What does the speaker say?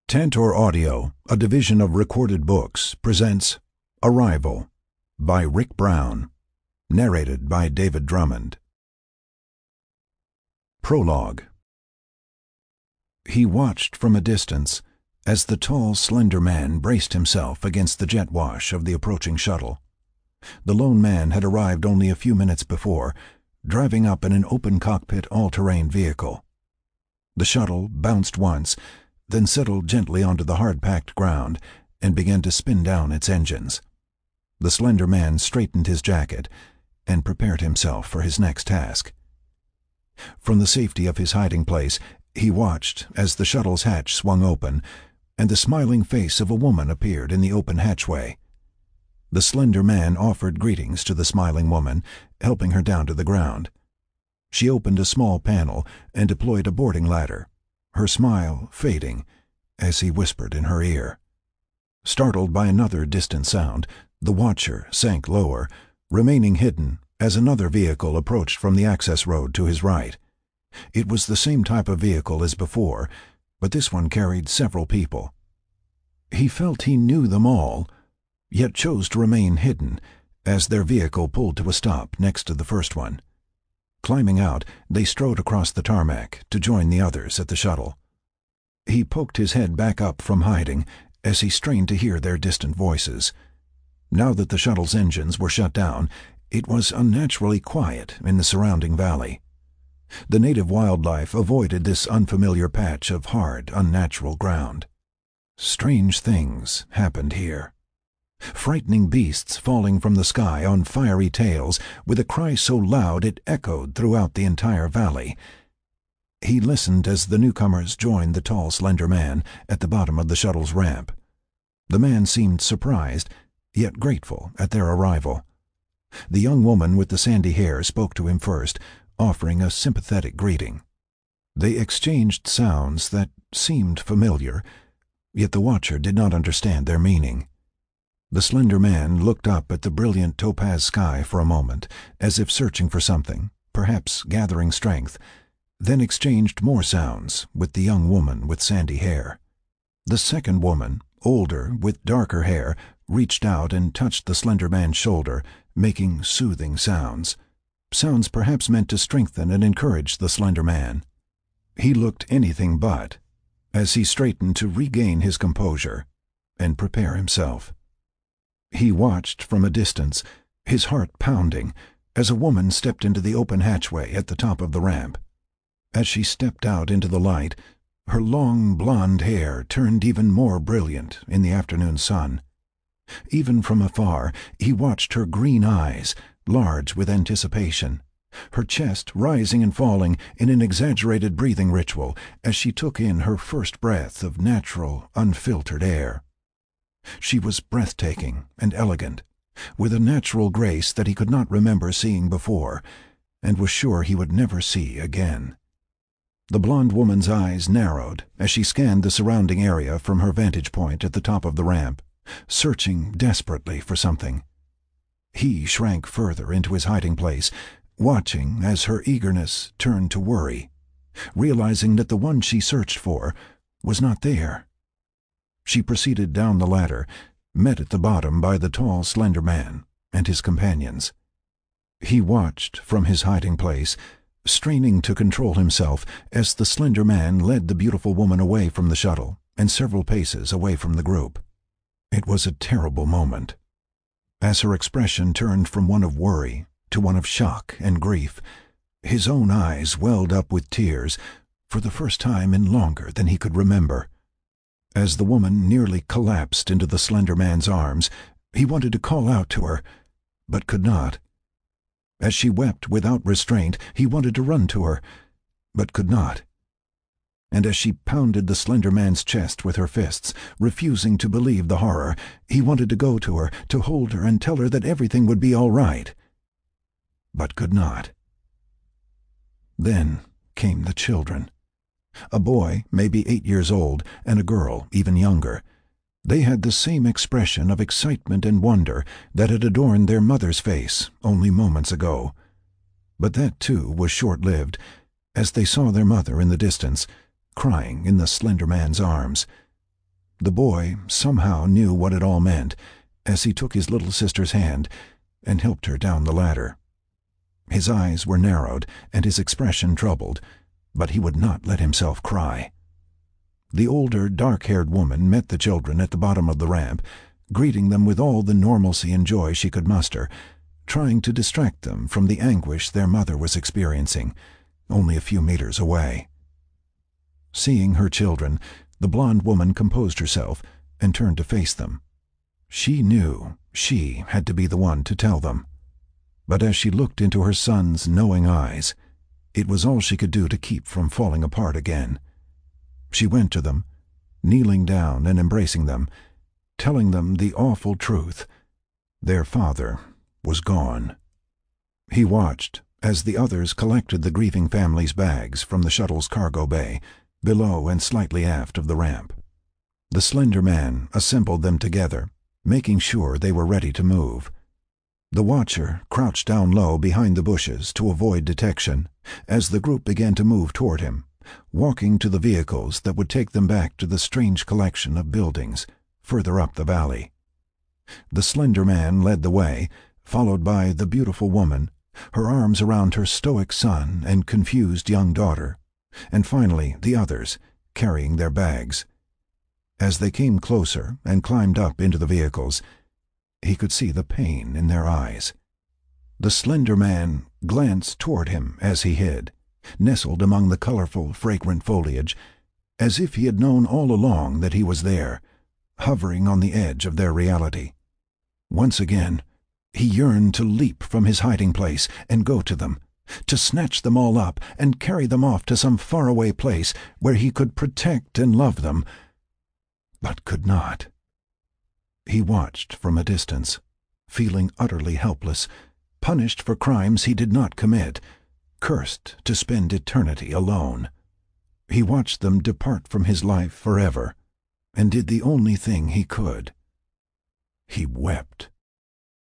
Tantor Audio, a division of Recorded Books, presents Arrival by Rick Brown, narrated by David Drummond. Prologue. He watched from a distance as the tall, slender man braced himself against the jet wash of the approaching shuttle. The lone man had arrived only a few minutes before, driving up in an open cockpit all-terrain vehicle. The shuttle bounced once, then settled gently onto the hard-packed ground and began to spin down its engines. The slender man straightened his jacket and prepared himself for his next task. From the safety of his hiding place, he watched as the shuttle's hatch swung open and the smiling face of a woman appeared in the open hatchway. The slender man offered greetings to the smiling woman, helping her down to the ground. She opened a small panel and deployed a boarding ladder, her smile fading as he whispered in her ear. Startled by another distant sound, the watcher sank lower, remaining hidden as another vehicle approached from the access road to his right. It was the same type of vehicle as before, but this one carried several people. He felt he knew them all, yet chose to remain hidden as their vehicle pulled to a stop next to the first one. Climbing out, they strode across the tarmac to join the others at the shuttle. He poked his head back up from hiding as he strained to hear their distant voices. Now that the shuttle's engines were shut down, it was unnaturally quiet in the surrounding valley. The native wildlife avoided this unfamiliar patch of hard, unnatural ground. Strange things happened here. Frightening beasts falling from the sky on fiery tails with a cry so loud it echoed throughout the entire valley. He listened as the newcomers joined the tall, slender man at the bottom of the shuttle's ramp. The man seemed surprised, yet grateful at their arrival. The young woman with the sandy hair spoke to him first, offering a sympathetic greeting. They exchanged sounds that seemed familiar, yet the watcher did not understand their meaning. The slender man looked up at the brilliant topaz sky for a moment, as if searching for something, perhaps gathering strength, then exchanged more sounds with the young woman with sandy hair. The second woman, older, with darker hair, reached out and touched the slender man's shoulder, making soothing sounds perhaps meant to strengthen and encourage the slender man. He looked anything but, as he straightened to regain his composure and prepare himself. He watched from a distance, his heart pounding, as a woman stepped into the open hatchway at the top of the ramp. As she stepped out into the light, her long blonde hair turned even more brilliant in the afternoon sun. Even from afar, he watched her green eyes, large with anticipation, her chest rising and falling in an exaggerated breathing ritual as she took in her first breath of natural, unfiltered air. She was breathtaking and elegant, with a natural grace that he could not remember seeing before, and was sure he would never see again. The blonde woman's eyes narrowed as she scanned the surrounding area from her vantage point at the top of the ramp, searching desperately for something. He shrank further into his hiding place, watching as her eagerness turned to worry, realizing that the one she searched for was not there. She proceeded down the ladder, met at the bottom by the tall, slender man and his companions. He watched from his hiding place, straining to control himself as the slender man led the beautiful woman away from the shuttle and several paces away from the group. It was a terrible moment. As her expression turned from one of worry to one of shock and grief, his own eyes welled up with tears for the first time in longer than he could remember. As the woman nearly collapsed into the slender man's arms, he wanted to call out to her, but could not. As she wept without restraint, he wanted to run to her, but could not. And as she pounded the slender man's chest with her fists, refusing to believe the horror, he wanted to go to her, to hold her and tell her that everything would be all right, but could not. Then came the children. A boy, maybe 8 years old, and a girl, even younger. They had the same expression of excitement and wonder that had adorned their mother's face only moments ago. But that, too, was short-lived, as they saw their mother in the distance, crying in the slender man's arms, The boy somehow knew what it all meant as he took his little sister's hand and helped her down the ladder. His eyes were narrowed and his expression troubled, but he would not let himself cry. The older, dark-haired woman met the children at the bottom of the ramp, greeting them with all the normalcy and joy she could muster, trying to distract them from the anguish their mother was experiencing, only a few meters away. Seeing her children, the blonde woman composed herself and turned to face them. She knew she had to be the one to tell them. But as she looked into her son's knowing eyes, it was all she could do to keep from falling apart again. She went to them, kneeling down and embracing them, telling them the awful truth. Their father was gone. He watched as the others collected the grieving family's bags from the shuttle's cargo bay, below and slightly aft of the ramp. The slender man assembled them together, making sure they were ready to move. The watcher crouched down low behind the bushes to avoid detection as the group began to move toward him, walking to the vehicles that would take them back to the strange collection of buildings further up the valley. The slender man led the way, followed by the beautiful woman, her arms around her stoic son and confused young daughter, and finally the others, carrying their bags. As they came closer and climbed up into the vehicles, he could see the pain in their eyes. The slender man glanced toward him as he hid, nestled among the colorful, fragrant foliage, as if he had known all along that he was there, hovering on the edge of their reality. Once again, he yearned to leap from his hiding place and go to them, to snatch them all up and carry them off to some faraway place where he could protect and love them, but could not. He watched from a distance, feeling utterly helpless, punished for crimes he did not commit, cursed to spend eternity alone. He watched them depart from his life forever, and did the only thing he could. He wept.